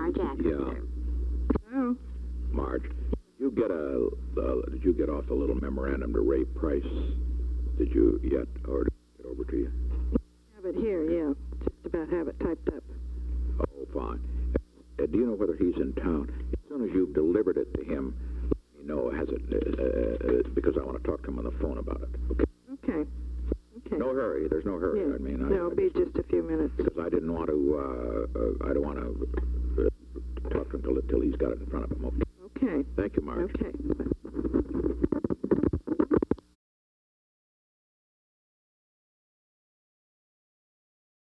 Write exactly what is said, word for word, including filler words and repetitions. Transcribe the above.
Marge Axel. Yeah. Oh. Marge, you get a, uh, did you get off the little memorandum to Ray Price? Did you yet, or did it get over to you? Have it here, yeah. Just about have it typed up. Oh, fine. Uh, do you know whether he's in town? As soon as you've delivered it to him, let me know, has it, uh, uh, because I want to talk to him on the phone about it. Okay? Okay. Okay. No hurry. There's no hurry. Yeah. I mean, I, no, it'll I be just, just a few minutes. because I didn't want to, uh, uh, I don't want to uh, talk to him until, until he's got it in front of him. Okay? Okay. Thank you, Marge. Okay.